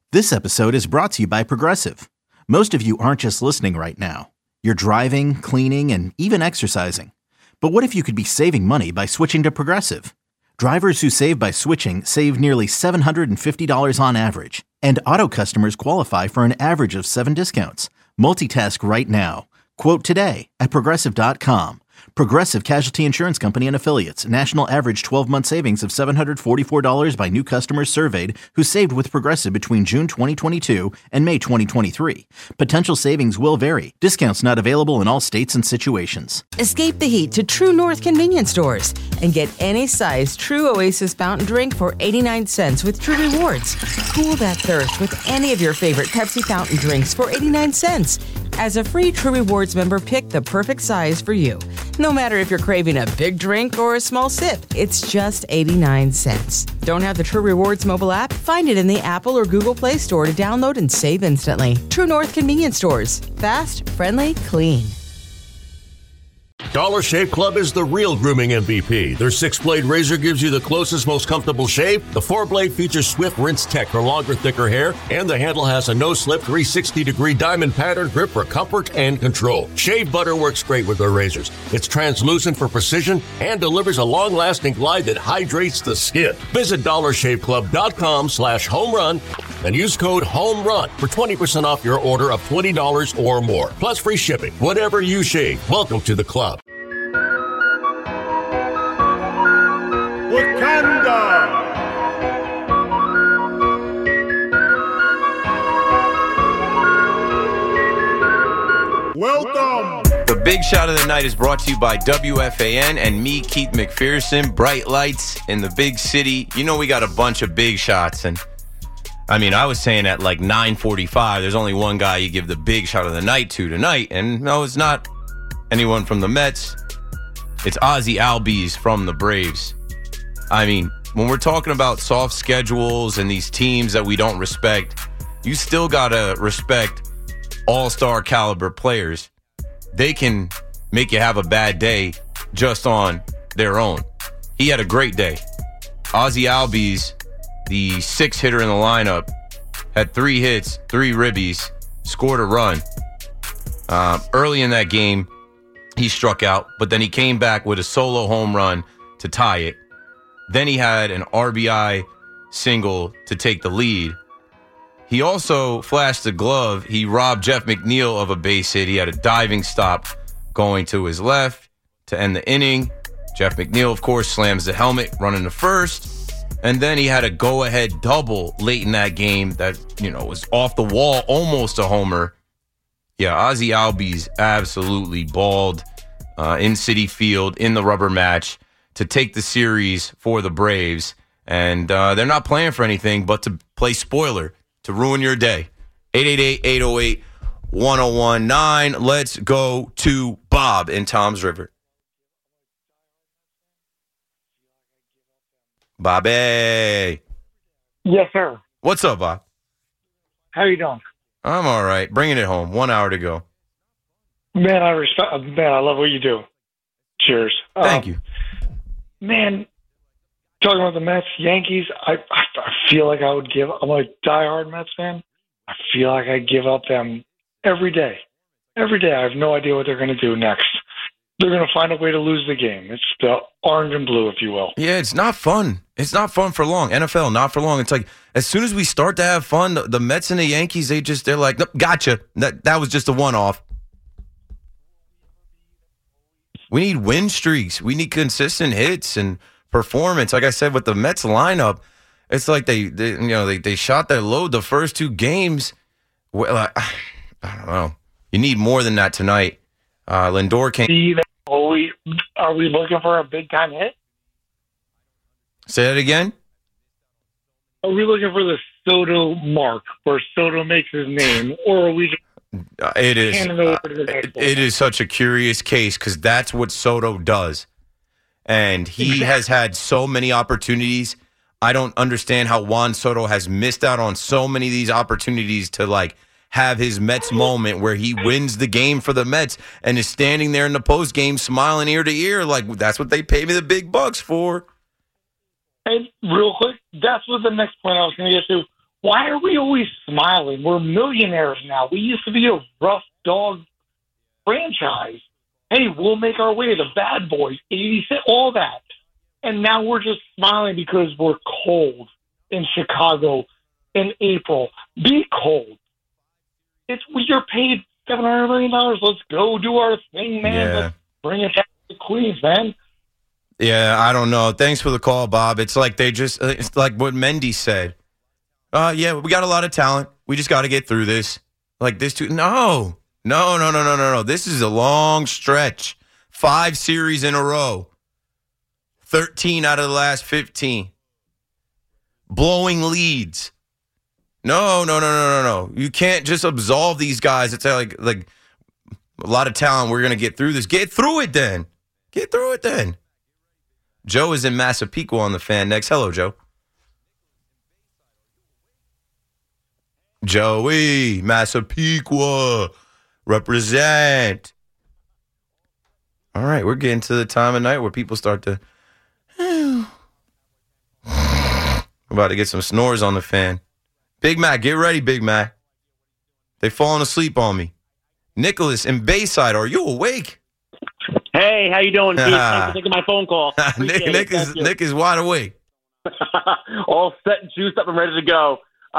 This episode is brought to you by Progressive. Most of you aren't just listening right now. You're driving, cleaning, and even exercising. But what if you could be saving money by switching to Progressive? Drivers who save by switching save nearly $750 on average. And auto customers qualify for an average of 7 discounts. Multitask right now. Quote today at Progressive.com. Progressive Casualty Insurance Company and Affiliates. National average 12-month savings of $744 by new customers surveyed who saved with Progressive between June 2022 and May 2023. Potential savings will vary. Discounts not available in all states and situations. Escape the heat to True North convenience stores and get any size True Oasis fountain drink for 89 cents with True Rewards. Cool that thirst with any of your favorite Pepsi fountain drinks for 89 cents. As a free True Rewards member, pick the perfect size for you. No matter if you're craving a big drink or a small sip, it's just 89 cents. Don't have the True Rewards mobile app? Find it in the Apple or Google Play Store to download and save instantly. True North convenience stores. Fast, friendly, clean. Dollar Shave Club is the real grooming MVP. Their 6-blade razor gives you the closest, most comfortable shave. The 4-blade features swift rinse tech for longer, thicker hair. And the handle has a no-slip 360-degree diamond pattern grip for comfort and control. Shave butter works great with their razors. It's translucent for precision and delivers a long-lasting glide that hydrates the skin. Visit dollarshaveclub.com/homerun and use code HOMERUN for 20% off your order of $20 or more. Plus free shipping. Whatever you shave, welcome to the club. Wakanda! Welcome! The big shot of the night is brought to you by WFAN and me, Keith McPherson. Bright lights in the big city. You know we got a bunch of big shots, and I mean, I was saying at like 9:45, there's only one guy you give the big shot of the night to tonight, and no, it's not anyone from the Mets. It's Ozzie Albies from the Braves. I mean, when we're talking about soft schedules and these teams that we don't respect, you still got to respect all-star caliber players. They can make you have a bad day just on their own. He had a great day. Ozzie Albies, the 6th hitter in the lineup, had 3 hits, 3 ribbies, scored a run. Early in that game, he struck out, but then he came back with a solo home run to tie it. Then he had an RBI single to take the lead. He also flashed the glove. He robbed Jeff McNeil of a base hit. He had a diving stop going to his left to end the inning. Jeff McNeil, of course, slams the helmet running to first. And then he had a go-ahead double late in that game that, was off the wall, almost a homer. Yeah, Ozzie Albies absolutely balled in Citi Field in the rubber match to take the series for the Braves. And they're not playing for anything but to play spoiler, to ruin your day. 888-808-1019. Let's go to Bob in Tom's River. Bobby. Yes, sir. What's up, Bob? How you doing? I'm all right. Bringing it home. 1 hour to go. Man, I love what you do. Cheers. Thank you. Man, talking about the Mets, Yankees, I feel like I would I'm a diehard Mets fan. I feel like I'd give up them every day. Every day. I have no idea what they're going to do next. They're going to find a way to lose the game. It's the orange and blue, if you will. Yeah, it's not fun. It's not fun for long. NFL, not for long. It's like as soon as we start to have fun, the Mets and the Yankees, they're like, nope, gotcha. That was just a one-off. We need win streaks. We need consistent hits and performance. Like I said, with the Mets lineup, it's like they shot their load the first 2 games. Well, I don't know. You need more than that tonight. Lindor came. Are we looking for a big-time hit? Say that again? Are we looking for the Soto mark where Soto makes his name? Or are we just It is such a curious case because that's what Soto does. And he has had so many opportunities. I don't understand how Juan Soto has missed out on so many of these opportunities to have his Mets moment where he wins the game for the Mets and is standing there in the post game smiling ear to ear like that's what they pay me the big bucks for. And real quick, that's what the next point I was going to get to. Why are we always smiling? We're millionaires now. We used to be a rough dog franchise. Hey, we'll make our way. The bad boys, 80 Cent, all that. And now we're just smiling because we're cold in Chicago in April. Be cold. You're paid $700 million. Let's go do our thing, man. Yeah. Let's bring it back to Queens, man. Yeah, I don't know. Thanks for the call, Bob. It's like it's like what Mendy said. Yeah, we got a lot of talent. We just got to get through this. Like this too. No. This is a long stretch. 5 series in a row. 13 out of the last 15. Blowing leads. No. You can't just absolve these guys. It's like a lot of talent. We're going to get through this. Get through it then. Joe is in Massapequa on the Fan next. Hello, Joe. Joey, Massapequa. Represent. All right, we're getting to the time of night where people start to... We're about to get some snores on the Fan. Big Mac, get ready, Big Mac. They falling asleep on me. Nicholas in Bayside, are you awake? Hey, how you doing, Keith? Thanks for taking my phone call. Nick is wide awake. All set and juiced up and ready to go.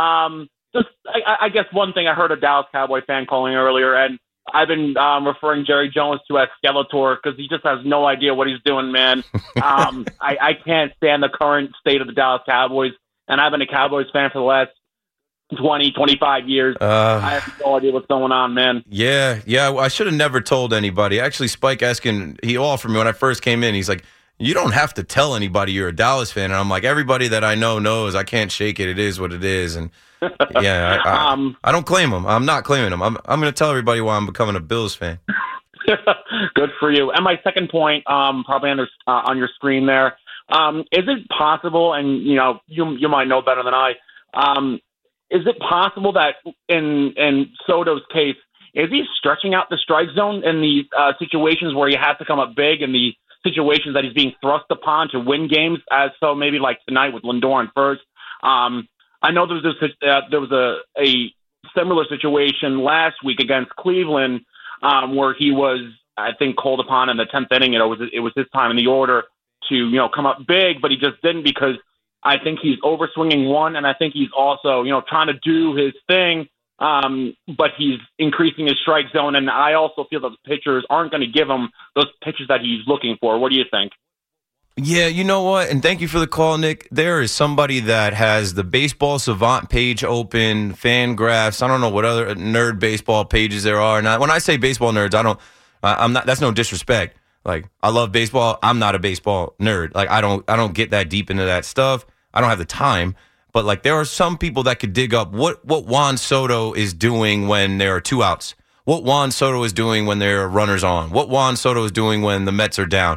I guess one thing, I heard a Dallas Cowboy fan calling earlier, and I've been referring Jerry Jones to as Skeletor because he just has no idea what he's doing, man. I can't stand the current state of the Dallas Cowboys, and I've been a Cowboys fan for the last 20, 25 years. I have no idea what's going on, man. Yeah. I should have never told anybody. Actually, Spike Eskin, he offered me when I first came in. He's like, you don't have to tell anybody you're a Dallas fan. And I'm like, everybody that I know knows. I can't shake it. It is what it is. And yeah, I don't claim them. I'm not claiming them. I'm going to tell everybody why I'm becoming a Bills fan. Good for you. And my second point, probably on your screen there, is it possible, and you might know better than I, is it possible that in Soto's case, is he stretching out the strike zone in the situations where he has to come up big, and the situations that he's being thrust upon to win games, as so maybe like tonight with Lindor in first? I know there was a similar situation last week against Cleveland where he was, I think, called upon in the 10th inning. It was his time in the order to come up big, but he just didn't because I think he's overswinging one, and I think he's also trying to do his thing, but he's increasing his strike zone, and I also feel that the pitchers aren't going to give him those pitches that he's looking for. What do you think? Yeah, you know what? And thank you for the call, Nick. There is somebody that has the Baseball Savant page open, Fangraphs. I don't know what other nerd baseball pages there are. Now, when I say baseball nerds, I'm not. That's no disrespect. Like, I love baseball. I'm not a baseball nerd. Like, I don't get that deep into that stuff. I don't have the time. But like, there are some people that could dig up what Juan Soto is doing when there are 2 outs. What Juan Soto is doing when there are runners on. What Juan Soto is doing when the Mets are down.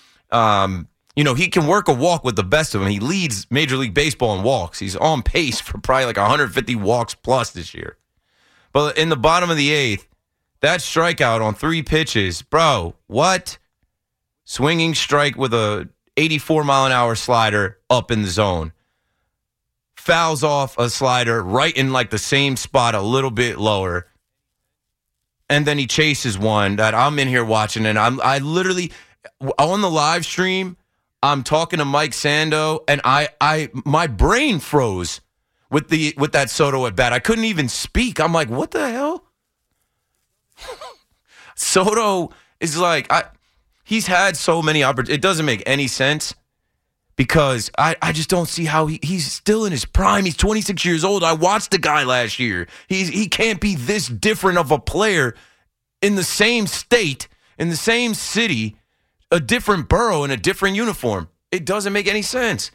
He can work a walk with the best of them. He leads Major League Baseball in walks. He's on pace for probably like 150 walks plus this year. But in the bottom of the 8th, that strikeout on 3 pitches, bro, what? Swinging strike with a 84-mile-an-hour slider up in the zone. Fouls off a slider right in like the same spot, a little bit lower. And then he chases one that I'm in here watching, and I literally, on the live stream, I'm talking to Mike Sando, and my brain froze with that Soto at bat. I couldn't even speak. I'm like, what the hell? Soto is like, he's had so many opportunities. It doesn't make any sense because I just don't see how he's still in his prime. He's 26 years old. I watched the guy last year. He can't be this different of a player in the same state, in the same city, a different borough in a different uniform. It doesn't make any sense.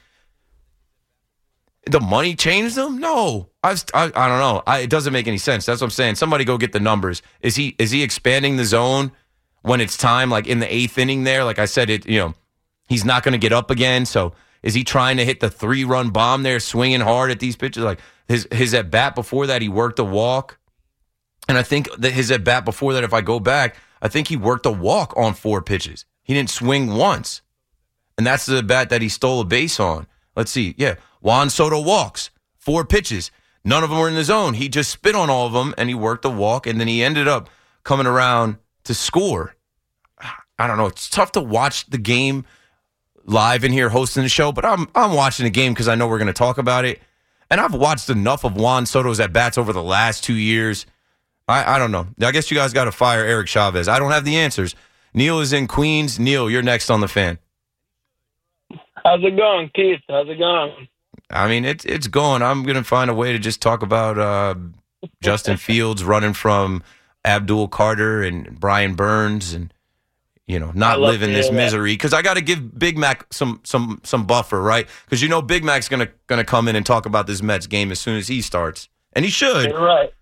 The money changed him? No. I don't know. It doesn't make any sense. That's what I'm saying. Somebody go get the numbers. Is he expanding the zone when it's time, like in the 8th inning there? Like I said, he's not going to get up again. So is he trying to hit the 3-run bomb there, swinging hard at these pitches? Like his at bat before that, he worked a walk. And I think that his at bat before that, if I go back, I think he worked a walk on 4 pitches. He didn't swing once. And that's the bat that he stole a base on. Let's see. Yeah. Juan Soto walks 4 pitches. None of them were in the zone. He just spit on all of them, and he worked the walk, and then he ended up coming around to score. I don't know. It's tough to watch the game live in here hosting the show, but I'm watching the game because I know we're going to talk about it. And I've watched enough of Juan Soto's at-bats over the last 2 years. I don't know. I guess you guys got to fire Eric Chavez. I don't have the answers. Neil is in Queens. Neil, you're next on the Fan. How's it going, Keith? How's it going? I mean, it's going. I'm going to find a way to just talk about Justin Fields running from Abdul Carter and Brian Burns and, not living this misery. Because I got to give Big Mac some buffer, right? Because Big Mac's gonna come in and talk about this Mets game as soon as he starts. And he should. You're right.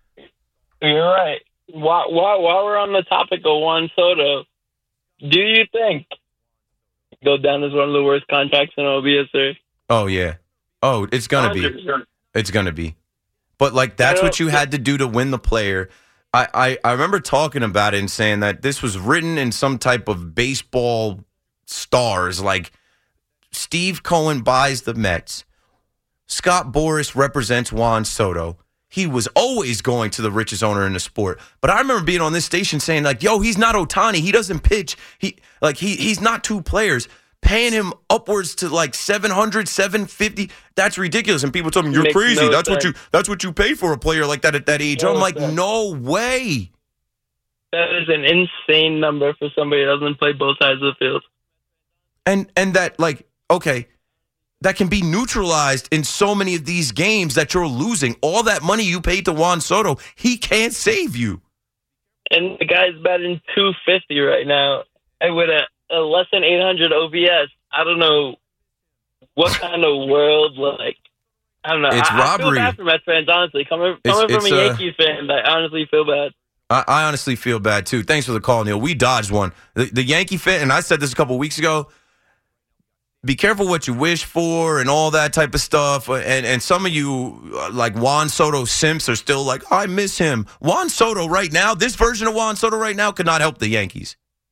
While we're on the topic of Juan Soto, do you think go down as one of the worst contracts in MLB history? Oh, yeah. Oh, it's going to be. It's going to be. But, that's what you had to do to win the player. I remember talking about it and saying that this was written in some type of baseball stars. Like, Steve Cohen buys the Mets. Scott Boras represents Juan Soto. He was always going to the richest owner in the sport. But I remember being on this station saying, yo, he's not Ohtani. He doesn't pitch. He's not two players. Paying him upwards to $700, $750, that's ridiculous. And people told me, you're crazy. No that's what you pay for a player like that at that age. I'm like, no way. That is an insane number for somebody who doesn't play both sides of the field. And that, okay, that can be neutralized in so many of these games that you're losing. All that money you paid to Juan Soto, he can't save you. And the guy's batting .250 right now. And with a less than 800 OPS, I don't know what kind of world, I don't know. It's robbery. I feel bad for Mets fans, honestly. Coming from a Yankees fan, I honestly feel bad. I honestly feel bad, too. Thanks for the call, Neil. We dodged one. The Yankee fan, and I said this a couple weeks ago, be careful what you wish for and all that type of stuff. And some of you, like Juan Soto simps, are still like, I miss him. Juan Soto right now, this version of Juan Soto right now could not help the Yankees.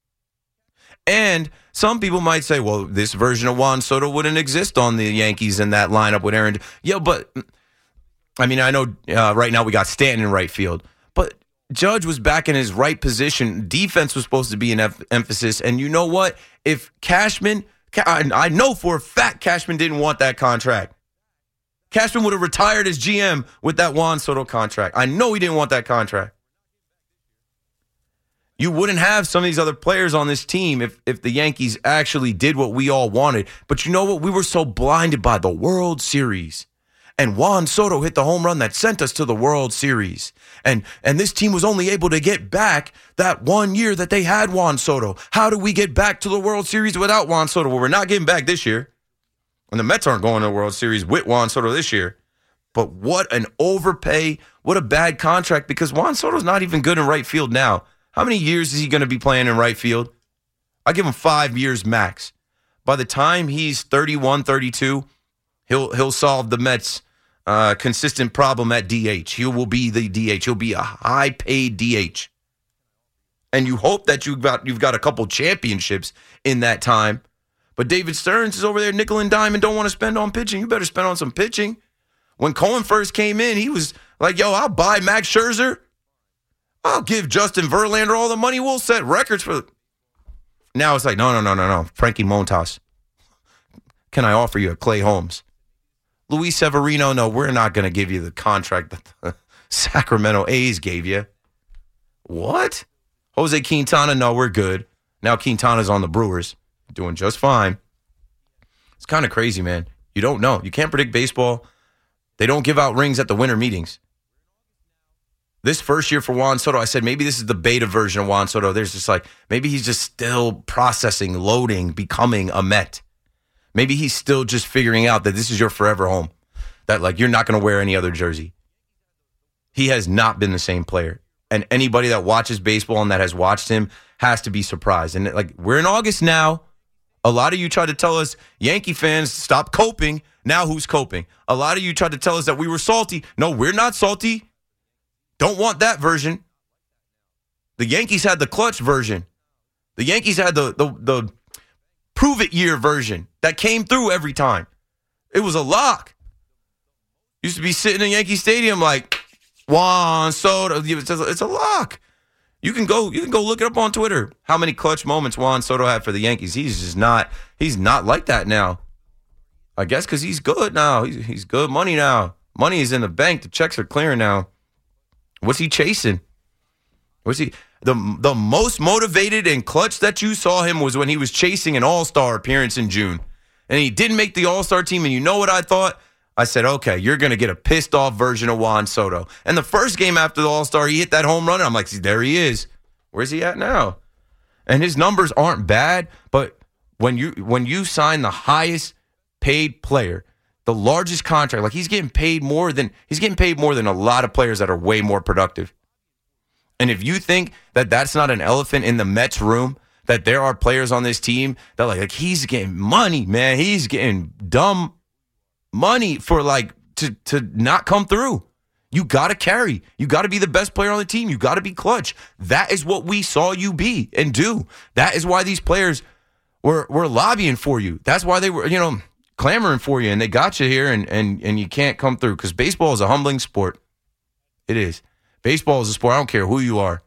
And some people might say, well, this version of Juan Soto wouldn't exist on the Yankees in that lineup with Aaron. Yeah, but, I mean, I know right now we got Stanton in right field. But Judge was back in his right position. Defense was supposed to be an emphasis. And you know what? If Cashman... I know for a fact Cashman didn't want that contract. Cashman would have retired as GM with that Juan Soto contract. I know he didn't want that contract. You wouldn't have some of these other players on this team if the Yankees actually did what we all wanted. But you know what? We were so blinded by the World Series. And Juan Soto hit the home run that sent us to the World Series. And this team was only able to get back that 1 year that they had Juan Soto. How do we get back to the World Series without Juan Soto? Well, we're not getting back this year. And the Mets aren't going to the World Series with Juan Soto this year. But what an overpay. What a bad contract, because Juan Soto's not even good in right field now. How many years is he going to be playing in right field? I give him 5 years max. By the time he's 31, 32, he'll solve the Mets' consistent problem at DH. He will be the DH. He'll be a high-paid DH. And you hope that you've got a couple championships in that time. But David Stearns is over there nickel and dime and don't want to spend on pitching. You better spend on some pitching. When Cohen first came in, he was like, yo, I'll buy Max Scherzer. I'll give Justin Verlander all the money. We'll set records for... Now it's like, no. Frankie Montas. Can I offer you a Clay Holmes? Luis Severino, no, we're not going to give you the contract that the Sacramento A's gave you. What? Jose Quintana, no, we're good. Now Quintana's on the Brewers. Doing just fine. It's kind of crazy, man. You don't know. You can't predict baseball. They don't give out rings at the winter meetings. This first year for Juan Soto, I said maybe this is the beta version of Juan Soto. There's just maybe he's just still processing, loading, becoming a Met. Maybe he's still just figuring out that this is your forever home. That you're not going to wear any other jersey. He has not been the same player. And anybody that watches baseball and that has watched him has to be surprised. And we're in August now. A lot of you tried to tell us, Yankee fans, stop coping. Now who's coping? A lot of you tried to tell us that we were salty. No, we're not salty. Don't want that version. The Yankees had the clutch version. The Yankees had the prove it year version that came through every time. It was a lock. used to be sitting in Yankee Stadium like Juan Soto. It's a lock. You can go look it up on Twitter. How many clutch moments Juan Soto had for the Yankees? He's not like that now. I guess because he's good now. He's good money now. Money is in the bank. The checks are clearing now. What's he chasing? What's he? The most motivated and clutch that you saw him was when he was chasing an All-Star appearance in June. And he didn't make the All-Star team. And you know what I thought? I said, okay, you're going to get a pissed-off version of Juan Soto. And the first game after the All-Star, he hit that home run. And I'm like, see, there he is. Where's he at now? And his numbers aren't bad, but when you sign the highest paid player, the largest contract, like he's getting paid more than a lot of players that are way more productive. And if you think that that's not an elephant in the Mets room, that there are players on this team that like he's getting money, man. He's getting dumb money for like to not come through. You got to carry. You got to be the best player on the team. You got to be clutch. That is what we saw you be and do. That is why these players were lobbying for you. That's why they were, clamoring for you, and they got you here, and you can't come through because baseball is a humbling sport. It is. Baseball is a sport. I don't care who you are.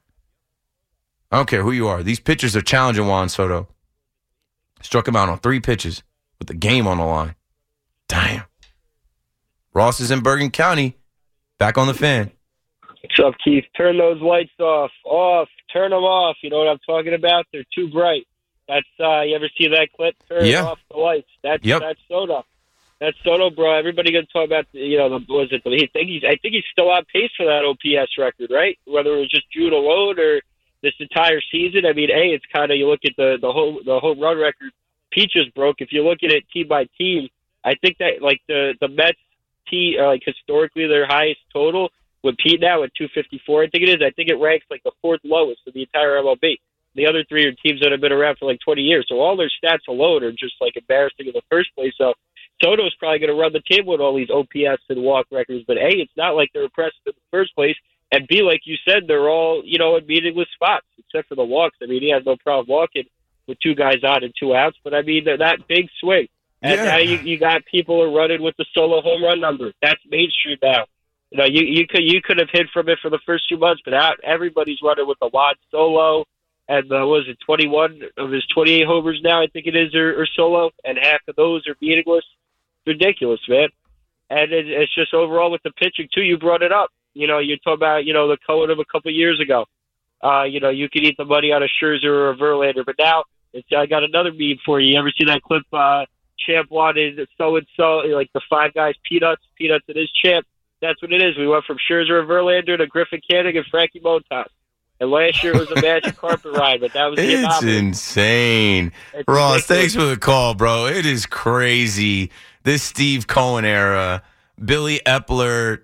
These pitchers are challenging Juan Soto. Struck him out on 3 pitches with the game on the line. Damn. Ross is in Bergen County. Back on the Fan. What's up, Keith? Turn those lights off. Turn them off. You know what I'm talking about? They're too bright. That's you ever see that clip? Turn off the lights. That's Soto. That's Soto, bro. Everybody gonna talk about I think he's still on pace for that OPS record, right? Whether it was just June alone or this entire season. I mean, it's kind of, you look at the home run record Peaches broke. If you look at it team by team, I think that like the Mets team like historically their highest total with Pete now at 254. I think it is. I think it ranks like the 4th lowest in the entire MLB. The other 3 are teams that have been around for like 20 years. So all their stats alone are just like embarrassing in the first place. So Soto's probably going to run the table with all these OPS and walk records. But A, it's not like they're impressive in the first place. And B, like you said, they're all, in meaningless spots, except for the walks. I mean, he has no problem walking with 2 guys on and 2 outs. But I mean, that big swing. And now you got people are running with the solo home run number. That's mainstream now. You could have hit from it for the first 2 months, but now everybody's running with the Juan Solo. And was it 21 of his 28 homers now, I think it is, or solo, and half of those are meaningless. It's ridiculous, man. And it's just overall with the pitching, too. You brought it up. You talk about, the Cohen of a couple of years ago. You could eat the money out of Scherzer or a Verlander. But now, I got another meme for you. You ever see that clip, Champ wanted so-and-so, like the 5 guys, Peanuts and his Champ? That's what it is. We went from Scherzer and Verlander to Griffin Canning and Frankie Montas. And last year it was a magic carpet ride, but that was the anomaly. It's insane. Ross, thanks for the call, bro. It is crazy. This Steve Cohen era, Billy Epler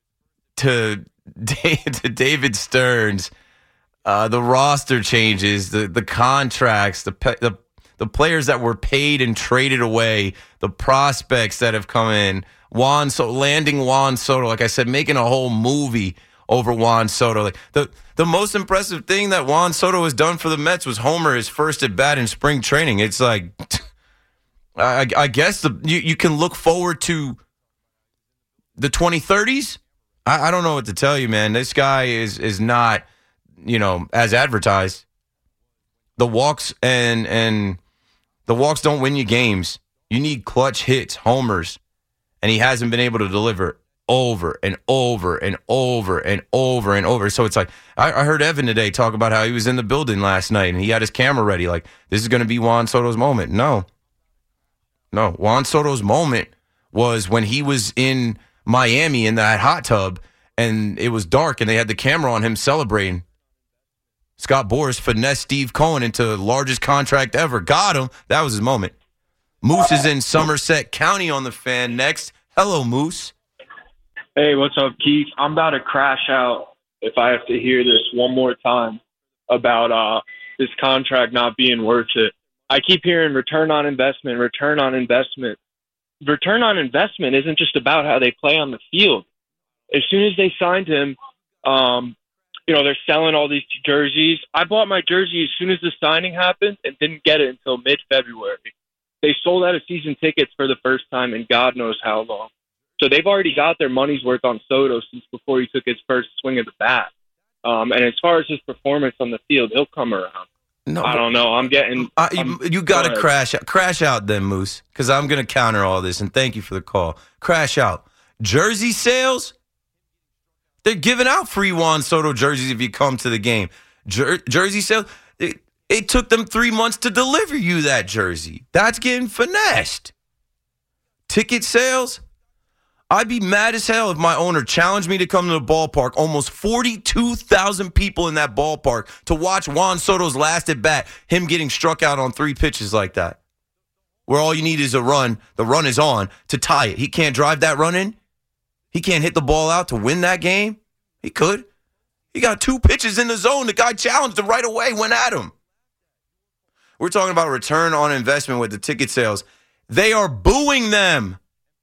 to David Stearns, the roster changes, the contracts, the players that were paid and traded away, the prospects that have come in, landing Juan Soto, like I said, making a whole movie over Juan Soto. Like the most impressive thing that Juan Soto has done for the Mets was homer his first at bat in spring training. It's like, I guess you can look forward to the 2030s. I don't know what to tell you, man. This guy is not, as advertised. The walks and the walks don't win you games. You need clutch hits, homers, and he hasn't been able to deliver over and over and over and over and over. So it's like, I heard Evan today talk about how he was in the building last night and he had his camera ready. Like, this is going to be Juan Soto's moment. No. Juan Soto's moment was when he was in Miami in that hot tub and it was dark and they had the camera on him celebrating. Scott Boras finessed Steve Cohen into the largest contract ever. Got him. That was his moment. Moose is in Somerset County on the Fan next. Hello, Moose. Hey, what's up, Keith? I'm about to crash out if I have to hear this one more time about this contract not being worth it. I keep hearing return on investment. Return on investment isn't just about how they play on the field. As soon as they signed him, they're selling all these jerseys. I bought my jersey as soon as the signing happened and didn't get it until mid-February. They sold out of season tickets for the first time in God knows how long. So they've already got their money's worth on Soto since before he took his first swing of the bat. And as far as his performance on the field, he'll come around. No, I don't know. You got to crash out then, Moose, because I'm going to counter all this, and thank you for the call. Crash out. Jersey sales, they're giving out free Juan Soto jerseys if you come to the game. Jersey sales, it took them 3 months to deliver you that jersey. That's getting finessed. Ticket sales, I'd be mad as hell if my owner challenged me to come to the ballpark. Almost 42,000 people in that ballpark to watch Juan Soto's last at bat, him getting struck out on 3 pitches like that. Where all you need is a run. The run is on to tie it. He can't drive that run in. He can't hit the ball out to win that game. He could. He got 2 pitches in the zone. The guy challenged him right away, went at him. We're talking about return on investment with the ticket sales. They are booing them.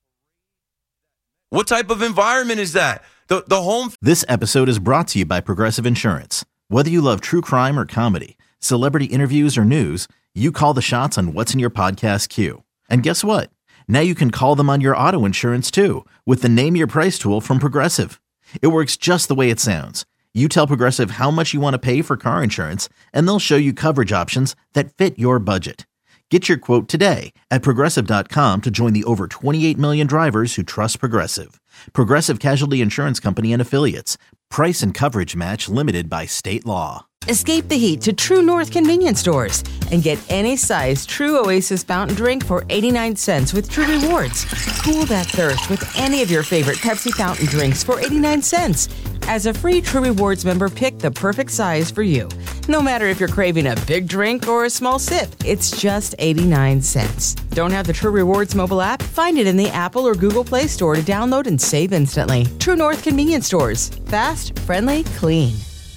What type of environment is that? The home. This episode is brought to you by Progressive Insurance. Whether you love true crime or comedy, celebrity interviews or news, you call the shots on what's in your podcast queue. And guess what? Now you can call them on your auto insurance too with the Name Your Price tool from Progressive. It works just the way it sounds. You tell Progressive how much you want to pay for car insurance, and they'll show you coverage options that fit your budget. Get your quote today at Progressive.com to join the over 28 million drivers who trust Progressive. Progressive Casualty Insurance Company and Affiliates. Price and coverage match limited by state law. Escape the heat to True North convenience stores and get any size True Oasis fountain drink for 89 cents with True Rewards. Cool that thirst with any of your favorite Pepsi fountain drinks for 89 cents. As a free True Rewards member, pick the perfect size for you. No matter if you're craving a big drink or a small sip, it's just 89 cents. Don't have the True Rewards mobile app? Find it in the Apple or Google Play Store to download and save instantly. True North convenience stores. Fast, friendly, clean.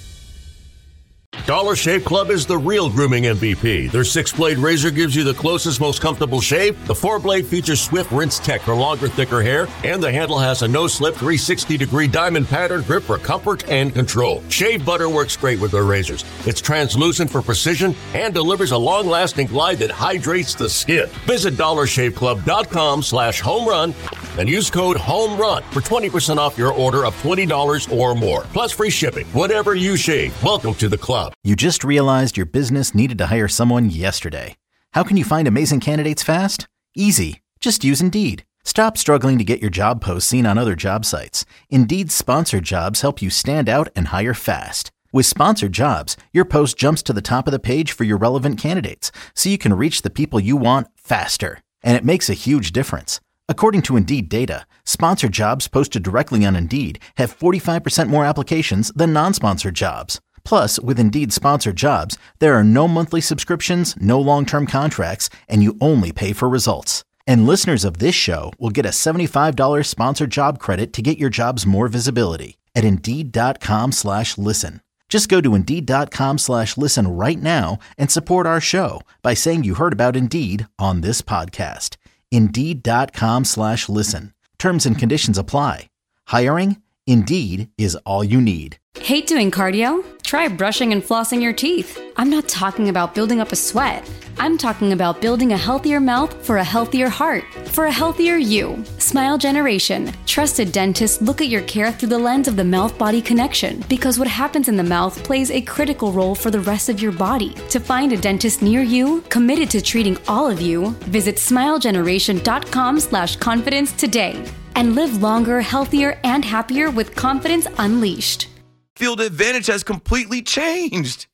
Dollar Shave Club is the real grooming MVP. Their 6-blade razor gives you the closest, most comfortable shave. The 4-blade features Swift Rinse Tech for longer, thicker hair, and the handle has a no-slip 360-degree diamond pattern grip for comfort and control. Shave butter works great with their razors. It's translucent for precision and delivers a long-lasting glide that hydrates the skin. Visit DollarShaveClub.com/homerun and use code HOMERUN for 20% off your order of $20 or more. Plus free shipping. Whatever you shave, welcome to the club. You just realized your business needed to hire someone yesterday. How can you find amazing candidates fast? Easy. Just use Indeed. Stop struggling to get your job posts seen on other job sites. Indeed's sponsored jobs help you stand out and hire fast. With sponsored jobs, your post jumps to the top of the page for your relevant candidates, so you can reach the people you want faster. And it makes a huge difference. According to Indeed data, sponsored jobs posted directly on Indeed have 45% more applications than non-sponsored jobs. Plus, with Indeed sponsored jobs, there are no monthly subscriptions, no long-term contracts, and you only pay for results. And listeners of this show will get a $75 sponsored job credit to get your jobs more visibility at Indeed.com/listen. Just go to Indeed.com/listen right now and support our show by saying you heard about Indeed on this podcast. Indeed.com/listen. Terms and conditions apply. Hiring? Indeed is all you need. Hate doing cardio? Try brushing and flossing your teeth. I'm not talking about building up a sweat. I'm talking about building a healthier mouth for a healthier heart, for a healthier you. Smile Generation. Trusted dentists look at your care through the lens of the mouth-body connection, because what happens in the mouth plays a critical role for the rest of your body. To find a dentist near you, committed to treating all of you, visit smilegeneration.com/confidence today. And live longer, healthier, and happier with confidence unleashed. Field advantage has completely changed.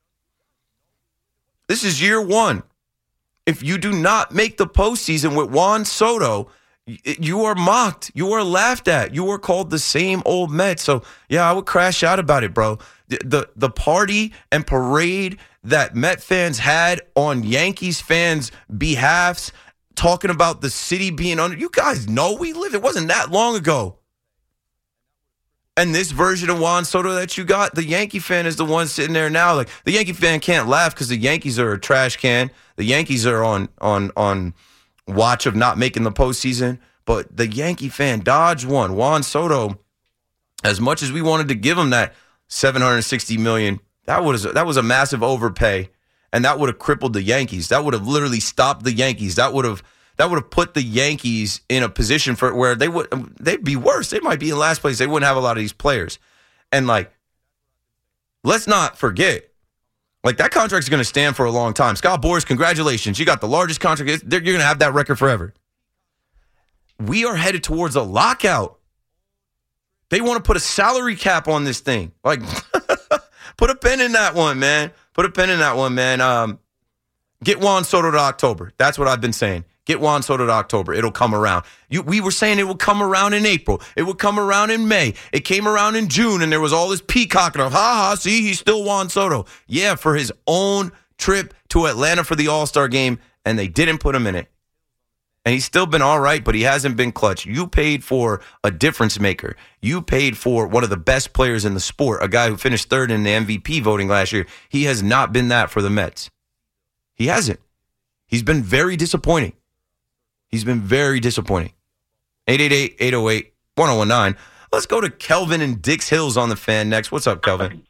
This is year one. If you do not make the postseason with Juan Soto, you are mocked. You are laughed at. You are called the same old Met. So, yeah, I would crash out about it, bro. The party and parade that Met fans had on Yankees fans' behalfs, talking about the city being under. You guys know we live. It wasn't that long ago. And this version of Juan Soto that you got, the Yankee fan is the one sitting there now. Like, the Yankee fan can't laugh because the Yankees are a trash can. The Yankees are on watch of not making the postseason. But the Yankee fan dodged one. Juan Soto, as much as we wanted to give him that $760 million, that was a massive overpay. And that would have crippled the Yankees. That would have literally stopped the Yankees. That would have that would have put the Yankees in a position for where they'd be worse. They might be in last place. They wouldn't have a lot of these players. And, like, let's not forget, like, that contract's going to stand for a long time. Scott Boras, congratulations. You got the largest contract. You're going to have that record forever. We are headed towards a lockout. They want to put a salary cap on this thing. Like, put a pin in that one, man. Put a pin in that one, man. Get Juan Soto to October. That's what I've been saying. Get Juan Soto to October. It'll come around. We were saying it would come around in April. It would come around in May. It came around in June, and there was all this peacocking of, see, he's still Juan Soto. Yeah, for his own trip to Atlanta for the All-Star game, and they didn't put him in it. And he's still been all right, but he hasn't been clutch. You paid for a difference maker. You paid for one of the best players in the sport, a guy who finished third in the MVP voting last year. He has not been that for the Mets. He hasn't. He's been very disappointing. He's been very disappointing. 888-808-1019. Let's go to Kelvin and Dix Hills on the Fan next. What's up, Kelvin?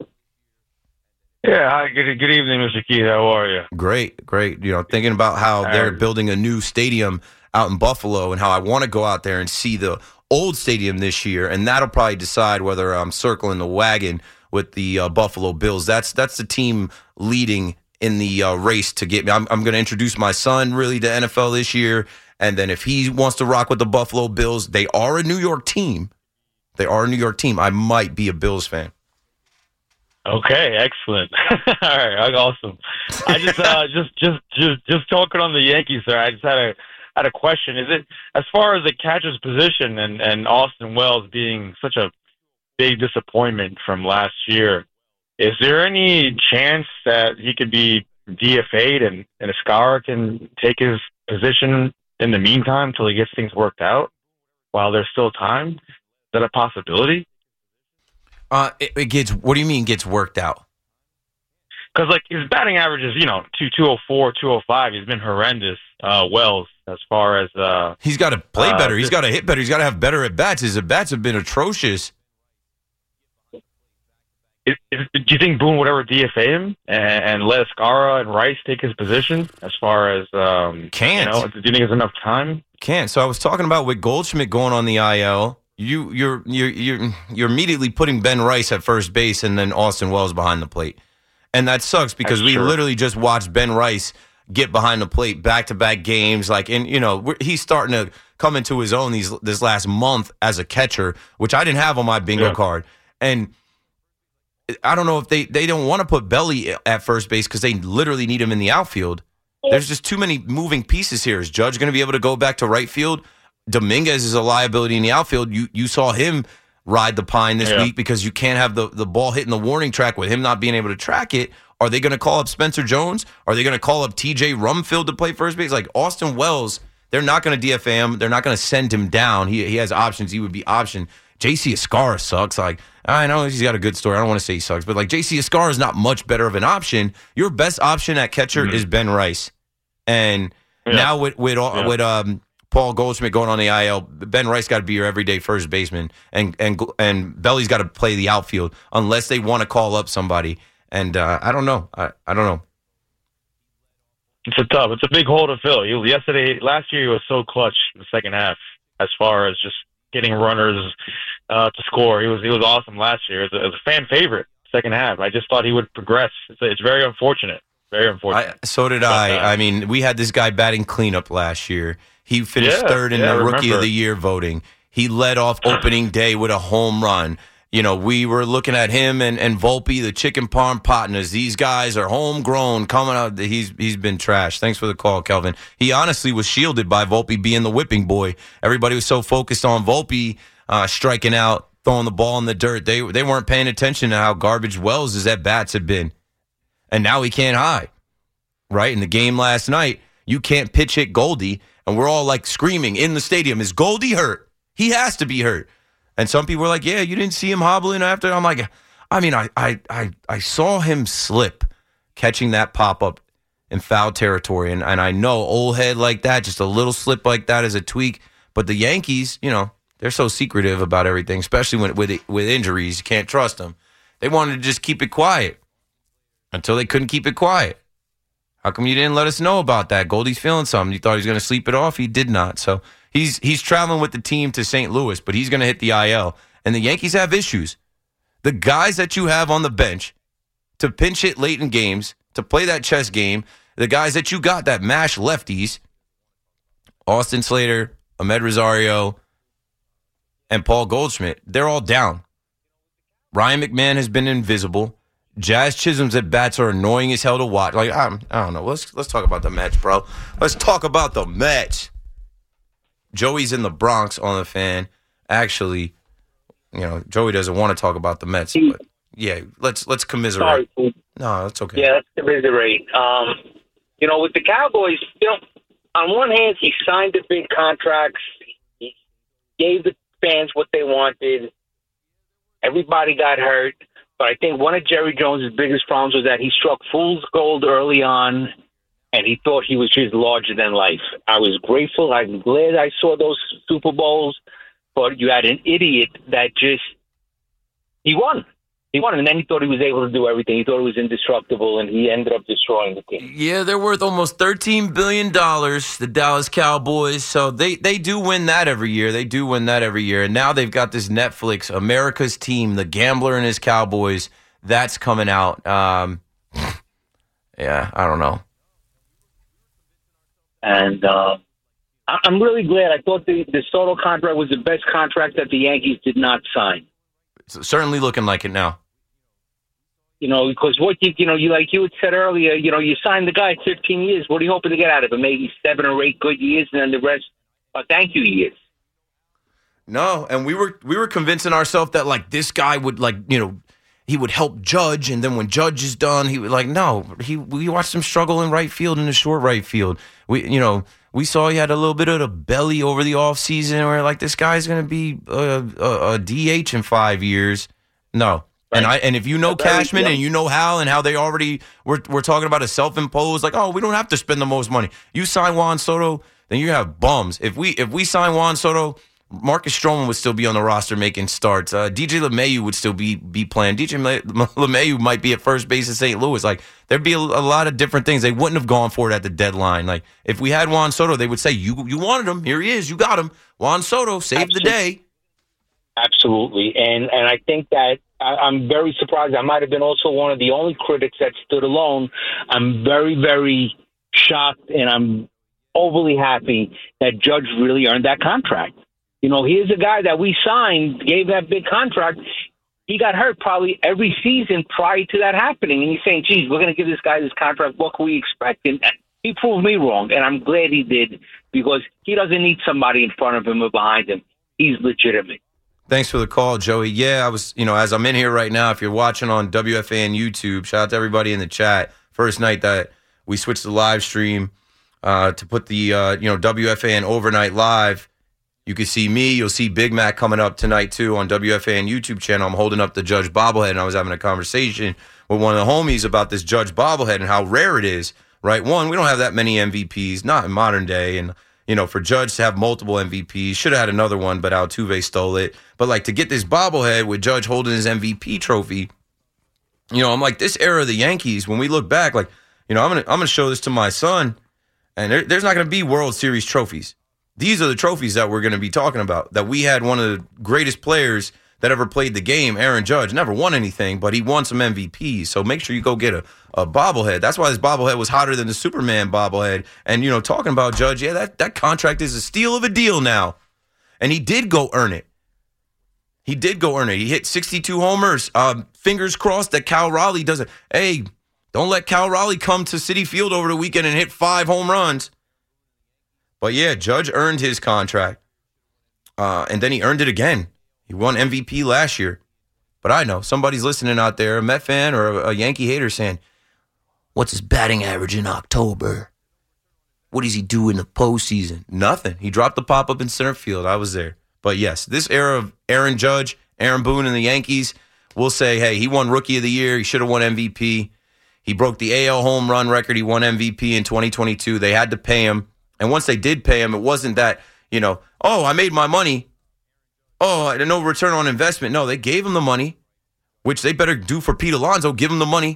Yeah, hi. Good evening, Mr. Keith. How are you? Great. You know, thinking about how they're building a new stadium out in Buffalo and how I want to go out there and see the old stadium this year, and that'll probably decide whether I'm circling the wagon with the Buffalo Bills. That's the team leading in the race to get me. I'm going to introduce my son really to NFL this year, and then if he wants to rock with the Buffalo Bills, they are a New York team. I might be a Bills fan. Okay, excellent. All right, awesome. I just talking on the Yankees, sir. I just had a question. Is it, as far as the catcher's position and Austin Wells being such a big disappointment from last year, is there any chance that he could be DFA'd and Escara can take his position in the meantime until he gets things worked out while there's still time? Is that a possibility? It gets. What do you mean gets worked out? Because, like, his batting average is, 204, 205. He's been horrendous, Wells, as far as... he's got to play better. He's got to hit better. He's got to have better at-bats. His at-bats have been atrocious. Do you think Boone would ever DFA him and let Escara and Rice take his position as far as... Can't. Do you think there's enough time? Can't. So I was talking about with Goldschmidt going on the IL... You're immediately putting Ben Rice at first base and then Austin Wells behind the plate. And that sucks because we literally just watched Ben Rice get behind the plate back-to-back games. Like, and he's starting to come into his own this last month as a catcher, which I didn't have on my bingo card. And I don't know if they don't want to put Belly at first base because they literally need him in the outfield. There's just too many moving pieces here. Is Judge going to be able to go back to right field? Dominguez is a liability in the outfield. You saw him ride the pine this week because you can't have the ball hitting the warning track with him not being able to track it. Are they going to call up Spencer Jones? Are they going to call up TJ Rumfield to play first base? Like Austin Wells, they're not going to DFA him. They're not going to send him down. He has options. He would be optioned. JC Escara sucks. Like, I know he's got a good story. I don't want to say he sucks, but like JC Escara is not much better of an option. Your best option at catcher is Ben Rice. And now with Paul Goldschmidt going on the IL, Ben Rice got to be your everyday first baseman, and Belly's got to play the outfield unless they want to call up somebody. And I don't know. I don't know. It's a big hole to fill. Last year, he was so clutch in the second half as far as just getting runners to score. He was awesome last year. It was a fan favorite second half. I just thought he would progress. It's very unfortunate. Very unfortunate. So did I. I mean, we had this guy batting cleanup last year. He finished third in the Rookie of the Year voting. He led off opening day with a home run. We were looking at him and Volpe, the chicken parm partners. These guys are homegrown, coming out. He's been trashed. Thanks for the call, Kelvin. He honestly was shielded by Volpe being the whipping boy. Everybody was so focused on Volpe striking out, throwing the ball in the dirt. They weren't paying attention to how garbage Wells' at-bats had been. And now he can't hide. Right? In the game last night, you can't pitch hit Goldie. And we're all like screaming in the stadium, is Goldie hurt? He has to be hurt. And some people were like, yeah, you didn't see him hobbling after. I'm like, I mean, I saw him slip catching that pop-up in foul territory. And I know old head like that, just a little slip like that is a tweak. But the Yankees, they're so secretive about everything, especially with injuries. You can't trust them. They wanted to just keep it quiet until they couldn't keep it quiet. How come you didn't let us know about that? Goldie's feeling something. You thought he was going to sleep it off. He did not. So he's traveling with the team to St. Louis, but he's going to hit the IL. And the Yankees have issues. The guys that you have on the bench to pinch hit late in games, to play that chess game, the guys that you got that mash lefties, Austin Slater, Ahmed Rosario, and Paul Goldschmidt, they're all down. Ryan McMahon has been invisible. Jazz Chisholm's at bats are annoying as hell to watch. Like, I don't know. Let's talk about the Mets, bro. Let's talk about the Mets. Joey's in the Bronx on the Fan. Actually, Joey doesn't want to talk about the Mets. But yeah, let's commiserate. Sorry. No, that's okay. Yeah, let's commiserate. With the Cowboys, on one hand, he signed the big contracts. He gave the fans what they wanted. Everybody got hurt. But I think one of Jerry Jones' biggest problems was that he struck fool's gold early on, and he thought he was just larger than life. I was grateful. I'm glad I saw those Super Bowls. But you had an idiot that he won. He won, and then he thought he was able to do everything. He thought he was indestructible, and he ended up destroying the team. Yeah, they're worth almost $13 billion, the Dallas Cowboys. So they do win that every year. They do win that every year. And now they've got this Netflix, America's Team, The Gambler and His Cowboys. That's coming out. Yeah, I don't know. And I'm really glad. I thought the Soto contract was the best contract that the Yankees did not sign. It's certainly looking like it now. Because what like you had said earlier, you signed the guy 15 years. What are you hoping to get out of it? Maybe 7 or 8 good years, and then the rest are thank you years. No, and we were convincing ourselves that this guy would he would help Judge, and then when Judge is done, he would we watched him struggle in right field, in the short right field. We saw he had a little bit of the belly over the offseason where this guy's going to be a DH in 5 years. No. Right. And if you know Cashman and you know Hal and how they already we're talking about a self-imposed, we don't have to spend the most money. You sign Juan Soto, then you have bums. If we sign Juan Soto, Marcus Stroman would still be on the roster making starts. DJ LeMahieu would still be playing. DJ LeMahieu might be at first base in St. Louis. There'd be a lot of different things. They wouldn't have gone for it at the deadline. If we had Juan Soto, they would say, you wanted him. Here he is. You got him. Juan Soto saved the day. Absolutely. And I think that I'm very surprised. I might have been also one of the only critics that stood alone. I'm very, very shocked, and I'm overly happy that Judge really earned that contract. Here's a guy that we signed, gave that big contract. He got hurt probably every season prior to that happening. And he's saying, geez, we're going to give this guy this contract. What can we expect? And he proved me wrong. And I'm glad he did, because he doesn't need somebody in front of him or behind him. He's legitimate. Thanks for the call, Joey. Yeah, I was, as I'm in here right now, if you're watching on WFAN YouTube, shout out to everybody in the chat. First night that we switched the live stream to put the, WFAN overnight live. You can see me. You'll see Big Mac coming up tonight, too, on WFAN YouTube channel. I'm holding up the Judge bobblehead, and I was having a conversation with one of the homies about this Judge bobblehead and how rare it is, right? One, we don't have that many MVPs, not in modern day. And, for Judge to have multiple MVPs, should have had another one, but Altuve stole it. But, to get this bobblehead with Judge holding his MVP trophy, I'm like, this era of the Yankees, when we look back, I'm gonna show this to my son, and there's not going to be World Series trophies. These are the trophies that we're going to be talking about, that we had one of the greatest players that ever played the game, Aaron Judge. Never won anything, but he won some MVPs. So make sure you go get a bobblehead. That's why this bobblehead was hotter than the Superman bobblehead. And, talking about Judge, yeah, that contract is a steal of a deal now. And he did go earn it. He hit 62 homers. Fingers crossed that Cal Raleigh doesn't. Hey, don't let Cal Raleigh come to Citi Field over the weekend and hit 5 home runs. But, yeah, Judge earned his contract, and then he earned it again. He won MVP last year. But I know somebody's listening out there, a Met fan or a Yankee hater, saying, what's his batting average in October? What does he do in the postseason? Nothing. He dropped the pop-up in center field. I was there. But, yes, this era of Aaron Judge, Aaron Boone, and the Yankees, we'll say, hey, he won Rookie of the Year. He should have won MVP. He broke the AL home run record. He won MVP in 2022. They had to pay him. And once they did pay him, it wasn't that, I made my money. Oh, I had no return on investment. No, they gave him the money, which they better do for Pete Alonso. Give him the money.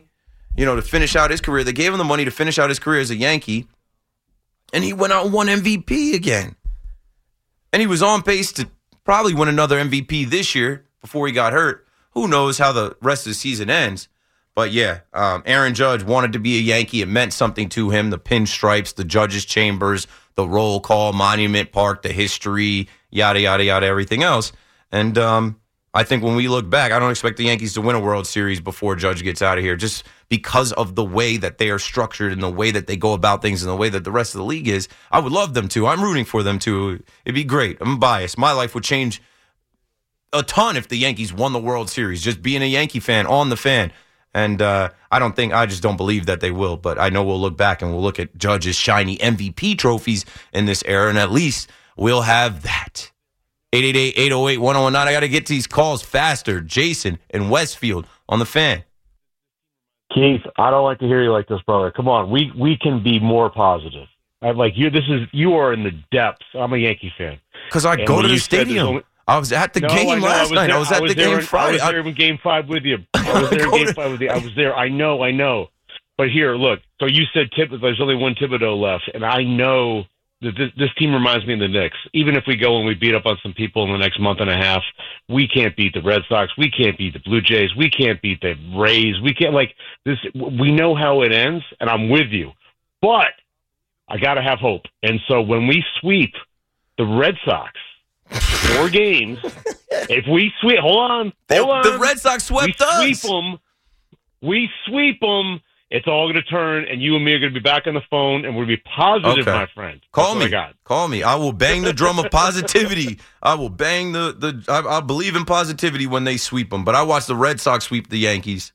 to finish out his career. They gave him the money to finish out his career as a Yankee, and he went out and won MVP again. And he was on pace to probably win another MVP this year before he got hurt. Who knows how the rest of the season ends? But yeah, Aaron Judge wanted to be a Yankee. It meant something to him. The pinstripes, the judges' chambers, the roll call, Monument Park, the history, yada, yada, yada, everything else. And I think when we look back, I don't expect the Yankees to win a World Series before Judge gets out of here, just because of the way that they are structured and the way that they go about things and the way that the rest of the league is. I would love them to. I'm rooting for them to. It'd be great. I'm biased. My life would change a ton if the Yankees won the World Series, just being a Yankee fan, on the fan. And I just don't believe that they will. But I know we'll look back and we'll look at Judge's shiny MVP trophies in this era, and at least we'll have that. 888-808-1019. I got to get to these calls faster. Jason in Westfield on the Fan. Keith, I don't like to hear you like this, brother. Come on, we can be more positive. You are in the depths. I'm a Yankee fan because I go to the stadium. I was at the game last night. I was at the game Friday. I was there in Game 5 with you. I was there. I know. But here, look. So you said there's only one Thibodeau left, and I know that this team reminds me of the Knicks. Even if we go and we beat up on some people in the next month and a half, we can't beat the Red Sox. We can't beat the Blue Jays. We can't beat the Rays. We can't this. We know how it ends, and I'm with you. But I got to have hope. And so when we sweep the Red Sox, 4 games. If we sweep, hold on. The Red Sox swept us. We sweep them. It's all going to turn, and you and me are going to be back on the phone, and we'll be positive, my friend. Call me. I will bang the drum of positivity. I will bang I believe in positivity when they sweep them. But I watched the Red Sox sweep the Yankees.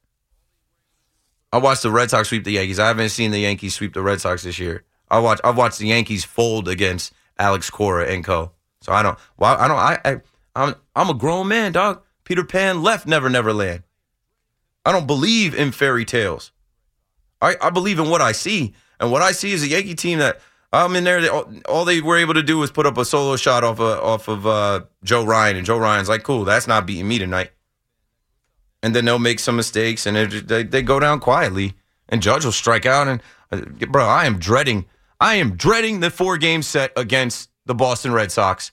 I haven't seen the Yankees sweep the Red Sox this year. I've watched the Yankees fold against Alex Cora and co. So I'm a grown man, dog. Peter Pan left Never Never Land. I don't believe in fairy tales. I believe in what I see. And what I see is a Yankee team that I'm in there. All they were able to do was put up a solo shot off of Joe Ryan. And Joe Ryan's like, cool, that's not beating me tonight. And then they'll make some mistakes and they go down quietly. And Judge will strike out. And bro, I am dreading the 4-game set against the Boston Red Sox.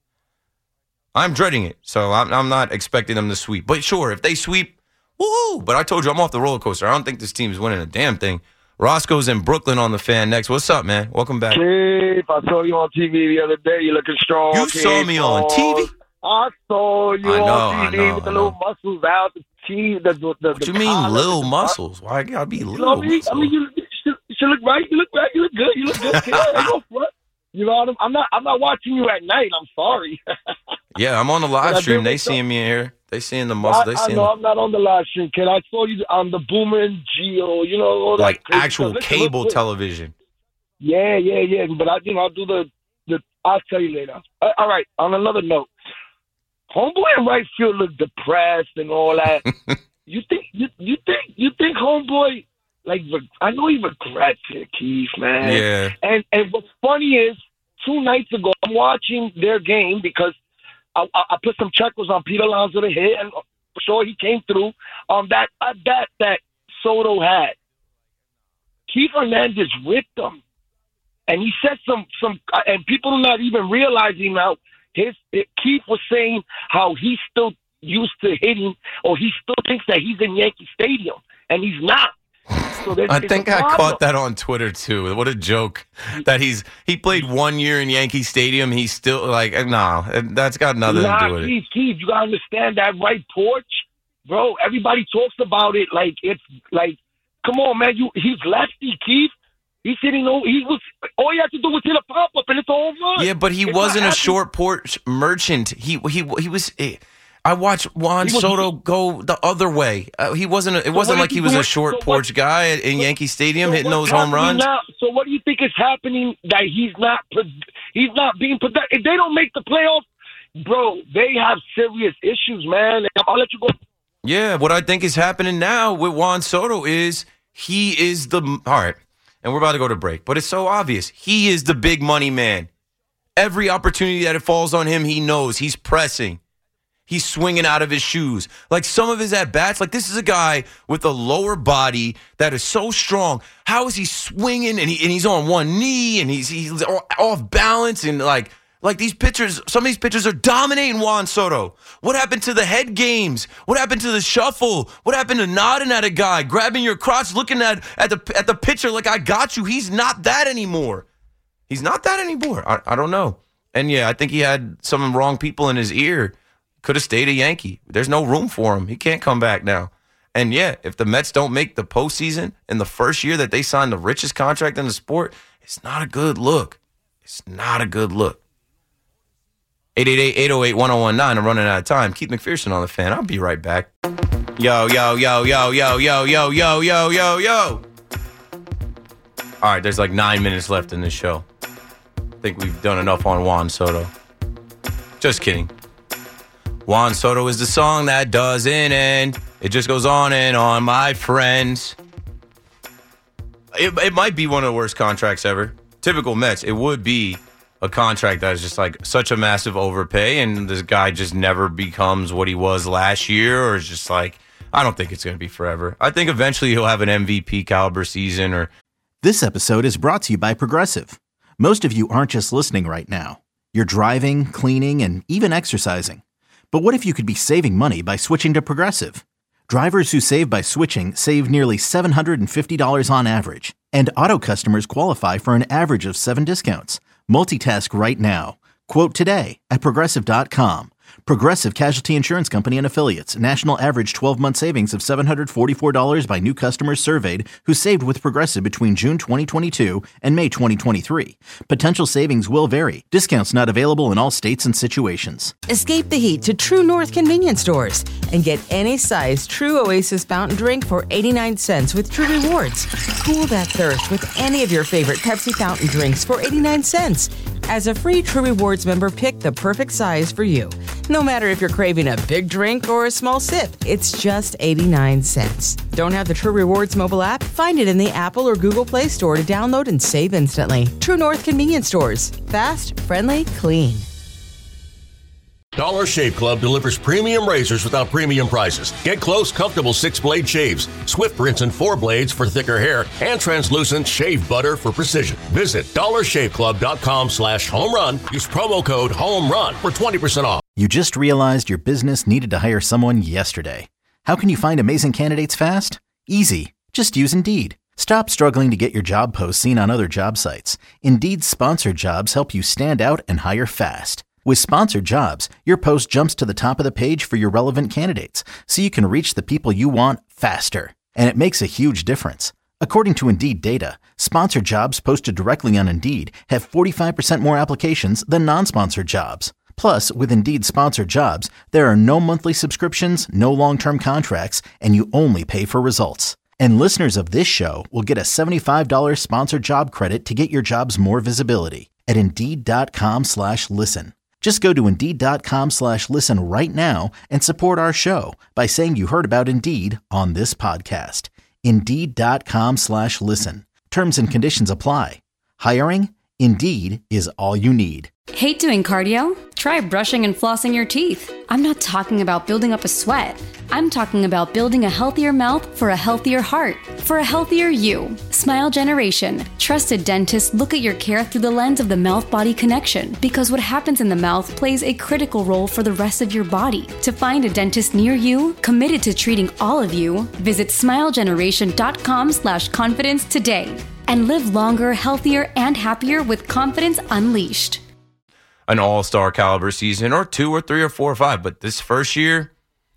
I'm dreading it. So I'm not expecting them to sweep. But sure, if they sweep, woohoo! But I told you I'm off the roller coaster. I don't think this team is winning a damn thing. Roscoe's in Brooklyn on the Fan next. What's up, man? Welcome back. Chief, I saw you on TV the other day. You're looking strong. You saw me on TV? I saw you on TV with the little muscles out. What you mean little muscles? Why I gotta be little muscles? I mean, you should look right. You look right. You look good. You look good. You know, I'm not watching you at night. I'm sorry. Yeah, I'm on the live stream. They seeing me in here. They seeing the muscle. I know I'm not on the live stream, kid. I saw you on the Boomer and Geo. You know, all like that actual cable television. Yeah. But I'll do the. I'll tell you later. All right. On another note, Homeboy in right field look depressed and all that. You think Homeboy, like, I know he regrets it, Keith, man. Yeah. And what's funny is 2 nights ago I'm watching their game because I put some checkers on Pete Alonso to hit, and for sure he came through. That Soto had. Keith Hernandez ripped him, and he said some, and people are not even realizing now. Keith was saying how he's still used to hitting, or he still thinks that he's in Yankee Stadium, and he's not. So I think I caught that on Twitter too. What a joke that he played 1 year in Yankee Stadium. He's still like, no, that's got nothing to do with it. Keith, you gotta understand that right porch, bro. Everybody talks about it like it's like, come on, man. He's lefty, Keith. He's hitting. All he had to do was hit a pop up, and it's all run. Yeah, but he wasn't a short porch merchant. He was. I watched Juan Soto go the other way. It wasn't like he was a short porch guy in Yankee Stadium hitting those home runs. So what do you think is happening that he's not being productive? If they don't make the playoffs, bro, they have serious issues, man. I'll let you go. Yeah, what I think is happening now with Juan Soto is he is all right, and we're about to go to break, but it's so obvious. He is the big money man. Every opportunity that it falls on him, he knows. He's pressing. he's swinging out of his shoes. Like some of his at-bats, like this is a guy with a lower body that is so strong. How is he swinging and he's on one knee and he's off balance and like these pitchers, some of these pitchers are dominating Juan Soto. What happened to the head games? What happened to the shuffle? What happened to nodding at a guy, grabbing your crotch, looking at the pitcher like I got you? He's not that anymore. He's not that anymore. I don't know. And yeah, I think he had some wrong people in his ear. Could have stayed a Yankee. There's no room for him. He can't come back now. And yeah, if the Mets don't make the postseason in the first year that they signed the richest contract in the sport, it's not a good look. It's not a good look. 888-808-1019. I'm running out of time. Keith McPherson on the Fan. I'll be right back. Yo, yo, yo, yo, yo, yo, yo, yo, yo, yo, yo. All right, there's like 9 minutes left in this show. I think we've done enough on Juan Soto. Just kidding. Juan Soto is the song that doesn't end. It just goes on and on, my friends. It might be one of the worst contracts ever. Typical Mets, it would be a contract that is just like such a massive overpay, and this guy just never becomes what he was last year, or is just like, I don't think it's going to be forever. I think eventually he'll have an MVP caliber season. Or This episode is brought to you by Progressive. Most of you aren't just listening right now. You're driving, cleaning, and even exercising. But what if you could be saving money by switching to Progressive? Drivers who save by switching save nearly $750 on average, and auto customers qualify for an average of 7 discounts. Multitask right now. Quote today at Progressive.com. Progressive Casualty Insurance Company and Affiliates. National average 12-month savings of $744 by new customers surveyed who saved with Progressive between June 2022 and May 2023. Potential savings will vary. Discounts not available in all states and situations. Escape the heat to True North convenience stores and get any size True Oasis fountain drink for 89 cents with True Rewards. Cool that thirst with any of your favorite Pepsi fountain drinks for 89 cents. As a free True Rewards member, pick the perfect size for you. No matter if you're craving a big drink or a small sip, it's just 89 cents. Don't have the True Rewards mobile app? Find it in the Apple or Google Play Store to download and save instantly. True North convenience stores. Fast, friendly, clean. Dollar Shave Club delivers premium razors without premium prices. Get close, comfortable 6-blade shaves, swift rinse and 4 blades for thicker hair, and translucent shave butter for precision. Visit dollarshaveclub.com/homerun. Use promo code HOMERUN for 20% off. You just realized your business needed to hire someone yesterday. How can you find amazing candidates fast? Easy. Just use Indeed. Stop struggling to get your job posts seen on other job sites. Indeed's sponsored jobs help you stand out and hire fast. With sponsored jobs, your post jumps to the top of the page for your relevant candidates, so you can reach the people you want faster. And it makes a huge difference. According to Indeed data, sponsored jobs posted directly on Indeed have 45% more applications than non-sponsored jobs. Plus, with Indeed sponsored jobs, there are no monthly subscriptions, no long-term contracts, and you only pay for results. And listeners of this show will get a $75 sponsored job credit to get your jobs more visibility at Indeed.com/listen. Just go to Indeed.com/listen right now and support our show by saying you heard about Indeed on this podcast. Indeed.com/listen. Terms and conditions apply. Hiring? Indeed is all you need. Hate doing cardio? Try brushing and flossing your teeth. I'm not talking about building up a sweat. I'm talking about building a healthier mouth for a healthier heart, for a healthier you. Smile Generation. Trusted dentists look at your care through the lens of the mouth-body connection, because what happens in the mouth plays a critical role for the rest of your body. To find a dentist near you, committed to treating all of you, visit smilegeneration.com/confidence today and live longer, healthier, and happier with confidence unleashed. An all-star caliber season, or 2 or 3 or 4 or 5, but this first year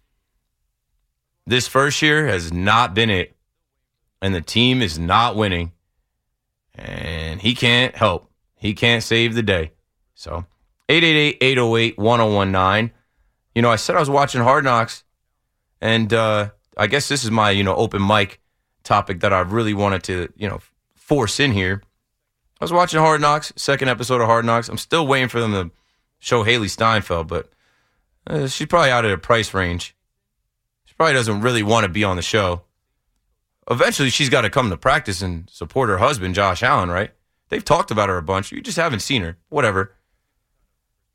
has not been it, and the team is not winning, and he can't help. He can't save the day. So 888-808-1019. You know, I said I was watching Hard Knocks, and I guess this is my, open mic topic that I really wanted to, force in here. I was watching Hard Knocks, second episode of Hard Knocks. I'm still waiting for them to show Haley Steinfeld, but she's probably out of the price range. She probably doesn't really want to be on the show. Eventually, she's got to come to practice and support her husband, Josh Allen, right? They've talked about her a bunch. You just haven't seen her. Whatever.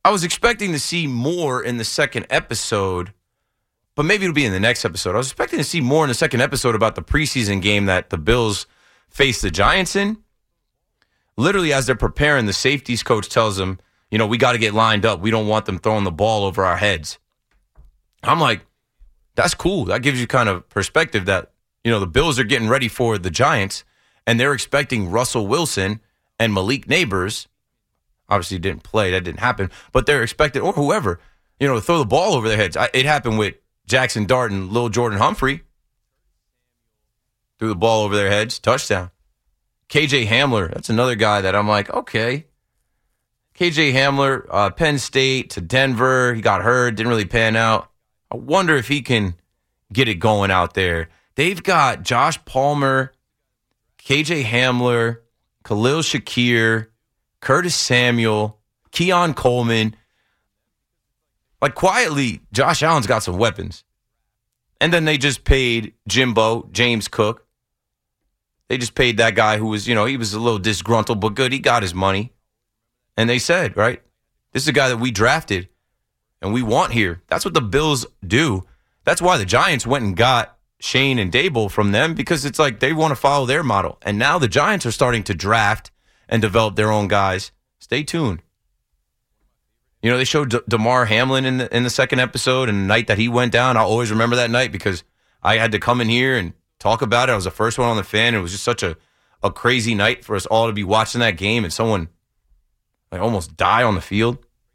I was expecting to see more in the second episode, but maybe it'll be in the next episode. I was expecting to see more in the second episode about the preseason game that the Bills faced the Giants in. Literally, as they're preparing, the safeties coach tells them, we got to get lined up. We don't want them throwing the ball over our heads. I'm like, that's cool. That gives you kind of perspective that, the Bills are getting ready for the Giants, and they're expecting Russell Wilson and Malik Neighbors. Obviously, didn't play. That didn't happen. But they're expected, or whoever, to throw the ball over their heads. It happened with Jackson Dart and Lil Jordan Humphrey. Threw the ball over their heads. Touchdown. KJ Hamler. That's another guy that I'm like, okay. KJ Hamler, Penn State to Denver. He got hurt. Didn't really pan out. I wonder if he can get it going out there. They've got Josh Palmer, KJ Hamler, Khalil Shakir, Curtis Samuel, Keon Coleman. Like, quietly, Josh Allen's got some weapons. And then they just paid Jimbo, James Cook. They just paid that guy who was, he was a little disgruntled, but good. He got his money. And they said, right, this is a guy that we drafted and we want here. That's what the Bills do. That's why the Giants went and got Shane and Dable from them, because it's like they want to follow their model. And now the Giants are starting to draft and develop their own guys. Stay tuned. They showed Damar Hamlin in the second episode, and the night that he went down, I'll always remember that night because I had to come in here and talk about it. I was the first one on the fan. It was just such a crazy night for us all to be watching that game and someone almost die on the field.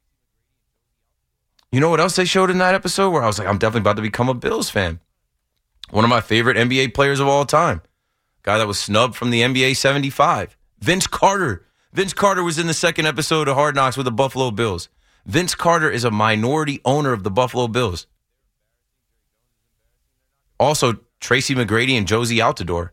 You know what else they showed in that episode where I was like, I'm definitely about to become a Bills fan? One of my favorite NBA players of all time. Guy that was snubbed from the NBA 75. Vince Carter. Vince Carter was in the second episode of Hard Knocks with the Buffalo Bills. Vince Carter is a minority owner of the Buffalo Bills. Also, Tracy McGrady and Josie Altidore.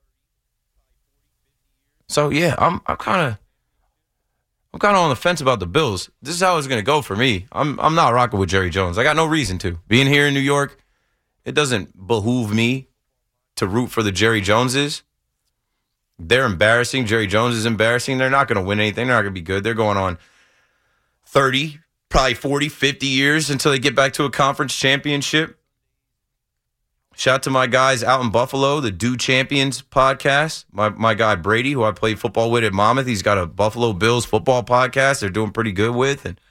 So, yeah, I'm kind of on the fence about the Bills. This is how it's going to go for me. I'm not rocking with Jerry Jones. I got no reason to. Being here in New York, it doesn't behoove me to root for the Jerry Joneses. They're embarrassing. Jerry Jones is embarrassing. They're not going to win anything. They're not going to be good. They're going on 30, probably 40, 50 years until they get back to a conference championship. Shout out to my guys out in Buffalo, the Do Champions podcast. My guy Brady, who I played football with at Monmouth, he's got a Buffalo Bills football podcast they're doing pretty good with. And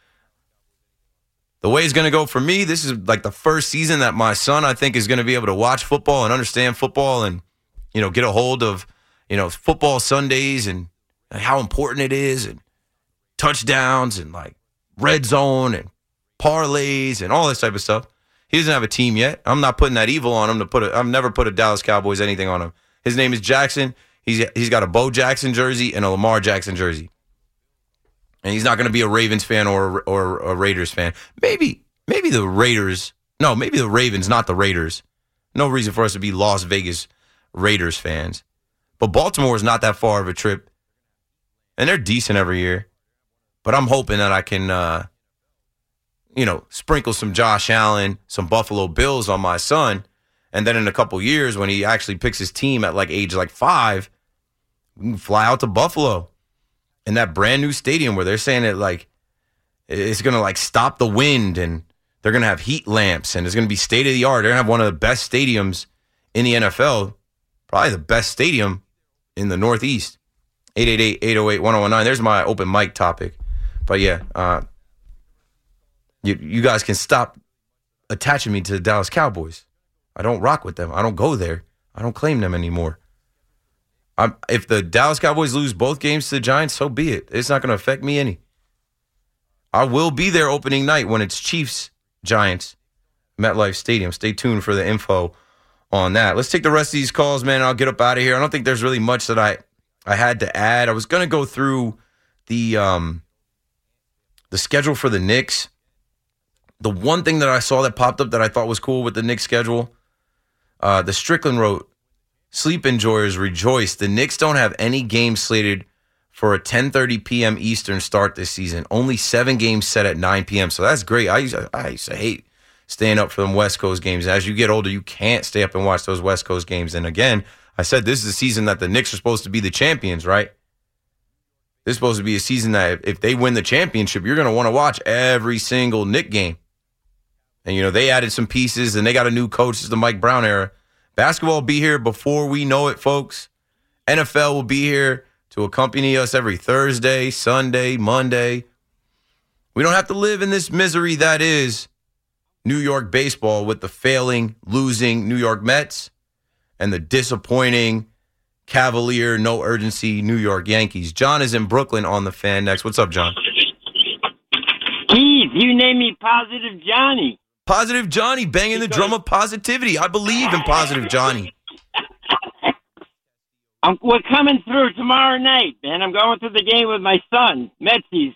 the way it's going to go for me, this is like the first season that my son, I think, is going to be able to watch football and understand football and, get a hold of, football Sundays and how important it is and touchdowns and like red zone and parlays and all this type of stuff. He doesn't have a team yet. I'm not putting that evil on him I've never put a Dallas Cowboys anything on him. His name is Jackson. He's got a Bo Jackson jersey and a Lamar Jackson jersey. And he's not going to be a Ravens fan or a Raiders fan. Maybe the Raiders. No, maybe the Ravens, not the Raiders. No reason for us to be Las Vegas Raiders fans. But Baltimore is not that far of a trip. And they're decent every year. But I'm hoping that I can, sprinkle some Josh Allen, some Buffalo Bills on my son. And then in a couple years, when he actually picks his team at age 5, we can fly out to Buffalo. In that brand new stadium where they're saying that it's going to stop the wind and they're going to have heat lamps and it's going to be state of the art. They're going to have one of the best stadiums in the NFL, probably the best stadium in the Northeast. 888-808-1019. There's my open mic topic. But yeah, you guys can stop attaching me to the Dallas Cowboys. I don't rock with them. I don't go there. I don't claim them anymore. If the Dallas Cowboys lose both games to the Giants, so be it. It's not going to affect me any. I will be there opening night when it's Chiefs-Giants, MetLife Stadium. Stay tuned for the info on that. Let's take the rest of these calls, man, and I'll get up out of here. I don't think there's really much that I had to add. I was going to go through the schedule for the Knicks. The one thing that I saw that popped up that I thought was cool with the Knicks schedule, the Strickland wrote, "Sleep enjoyers rejoice. The Knicks don't have any games slated for a 10:30 p.m. Eastern start this season. Only 7 games set at 9 p.m. So that's great. I used to hate staying up for them West Coast games. As you get older, you can't stay up and watch those West Coast games. And again, I said this is the season that the Knicks are supposed to be the champions, right? This is supposed to be a season that if they win the championship, you're going to want to watch every single Knick game. And, you know, they added some pieces, and they got a new coach. This is the Mike Brown era. Basketball will be here before we know it, folks. NFL will be here to accompany us every Thursday, Sunday, Monday. We don't have to live in this misery that is New York baseball with the failing, losing New York Mets and the disappointing, cavalier, no urgency New York Yankees. John is in Brooklyn on the Fan next. What's up, John? Keith, you named me Positive Johnny. Positive Johnny, banging the drum of positivity. I believe in Positive Johnny. We're coming through tomorrow night, man. I'm going to the game with my son, Metsies.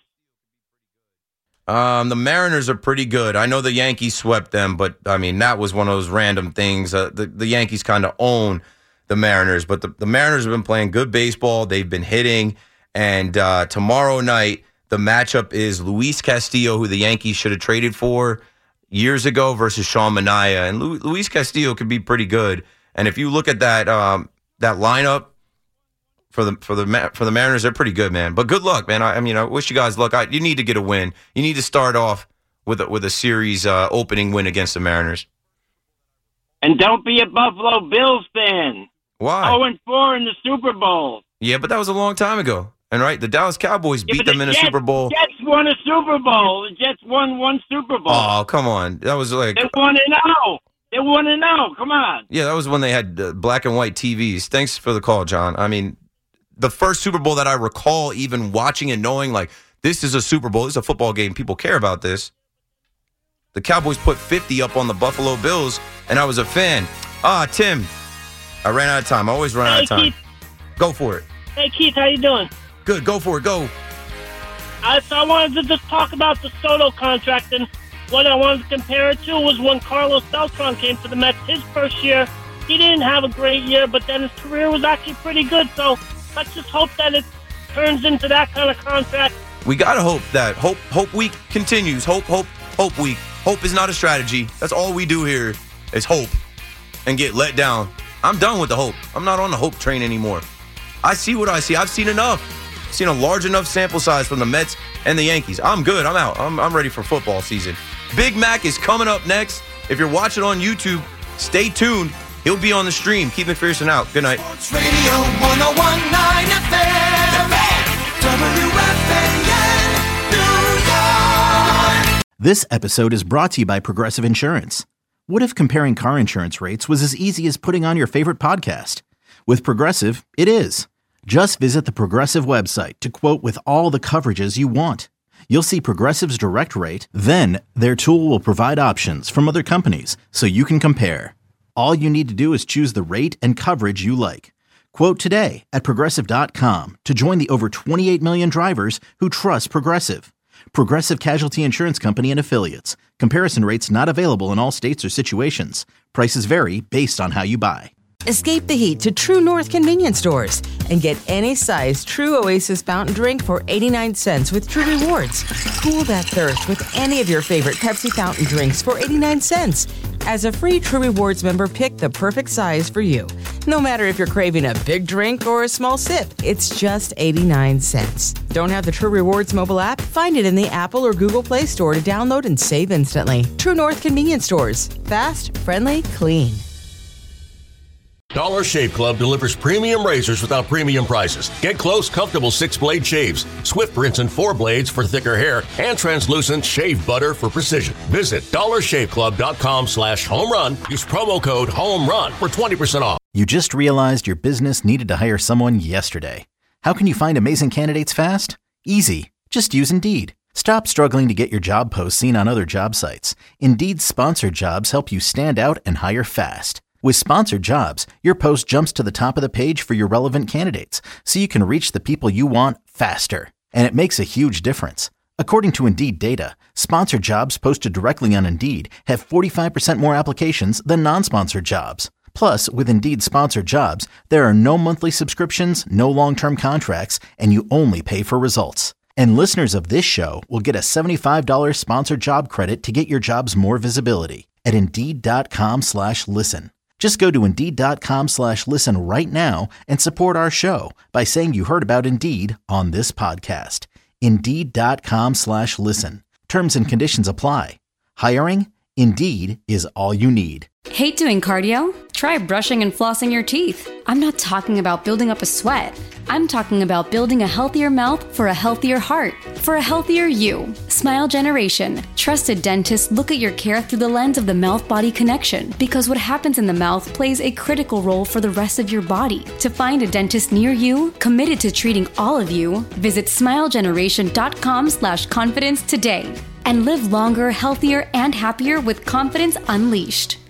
The Mariners are pretty good. I know the Yankees swept them, but, I mean, that was one of those random things. The Yankees kind of own the Mariners, but the Mariners have been playing good baseball. They've been hitting, and tomorrow night, the matchup is Luis Castillo, who the Yankees should have traded for years ago, versus Sean Manaea. And Luis Castillo could be pretty good. And if you look at that that lineup for the Mariners, they're pretty good, man. But good luck, man. I mean, I wish you guys luck. You need to get a win. You need to start off with a series opening win against the Mariners. And don't be a Buffalo Bills fan. Why? 0-4 in the Super Bowl. Yeah, but that was a long time ago. And right, the Dallas Cowboys beat them in a Super Bowl. The Jets won a Super Bowl. The Jets won one Super Bowl. Oh, come on. That was like... They won it now. They won it now. Come on. Yeah, that was when they had black and white TVs. Thanks for the call, John. I mean, the first Super Bowl that I recall even watching and knowing, like, this is a Super Bowl. This is a football game. People care about this. The Cowboys put 50 up on the Buffalo Bills, and I was a fan. Tim, I ran out of time. I always run out of time. Keith. Go for it. Hey, Keith, how you doing? Good. Go for it. Go. So I wanted to just talk about the Soto contract, and what I wanted to compare it to was when Carlos Beltran came to the Mets. His first year, he didn't have a great year, but then his career was actually pretty good. So let's just hope that it turns into that kind of contract. We got to hope that Hope Week continues. Hope Week. Hope is not a strategy. That's all we do here is hope and get let down. I'm done with the hope. I'm not on the hope train anymore. I see what I see. I've seen enough. I've seen a large enough sample size from the Mets and the Yankees. I'm good. I'm out. I'm ready for football season. Big Mac is coming up next. If you're watching on YouTube, stay tuned. He'll be on the stream. Keith McPherson out. Good night. Sports Radio 101.9 FM. WFAN, New York. This episode is brought to you by Progressive Insurance. What if comparing car insurance rates was as easy as putting on your favorite podcast? With Progressive, it is. Just visit the Progressive website to quote with all the coverages you want. You'll see Progressive's direct rate, then their tool will provide options from other companies so you can compare. All you need to do is choose the rate and coverage you like. Quote today at Progressive.com to join the over 28 million drivers who trust Progressive. Progressive Casualty Insurance Company and Affiliates. Comparison rates not available in all states or situations. Prices vary based on how you buy. Escape the heat to True North convenience stores and get any size True Oasis fountain drink for 89 cents with True Rewards. Cool that thirst with any of your favorite Pepsi fountain drinks for 89 cents. As a free True Rewards member, pick the perfect size for you. No matter if you're craving a big drink or a small sip, it's just 89 cents. Don't have the True Rewards mobile app? Find it in the Apple or Google Play Store to download and save instantly. True North convenience stores. Fast, friendly, clean. Dollar Shave Club delivers premium razors without premium prices. Get close, comfortable 6-blade shaves, swift rinse and 4 blades for thicker hair, and translucent shave butter for precision. Visit dollarshaveclub.com/homerun. Use promo code HOMERUN for 20% off. You just realized your business needed to hire someone yesterday. How can you find amazing candidates fast? Easy. Just use Indeed. Stop struggling to get your job posts seen on other job sites. Indeed's sponsored jobs help you stand out and hire fast. With sponsored jobs, your post jumps to the top of the page for your relevant candidates, so you can reach the people you want faster. And it makes a huge difference. According to Indeed data, sponsored jobs posted directly on Indeed have 45% more applications than non-sponsored jobs. Plus, with Indeed sponsored jobs, there are no monthly subscriptions, no long-term contracts, and you only pay for results. And listeners of this show will get a $75 sponsored job credit to get your jobs more visibility at Indeed.com/listen. Just go to Indeed.com/listen right now and support our show by saying you heard about Indeed on this podcast. Indeed.com/listen. Terms and conditions apply. Hiring? Indeed is all you need. Hate doing cardio? Try brushing and flossing your teeth. I'm not talking about building up a sweat. I'm talking about building a healthier mouth for a healthier heart, for a healthier you. Smile Generation. Trusted dentists look at your care through the lens of the mouth-body connection, because what happens in the mouth plays a critical role for the rest of your body. To find a dentist near you, committed to treating all of you, visit smilegeneration.com/confidence today. And live longer, healthier, and happier with confidence unleashed.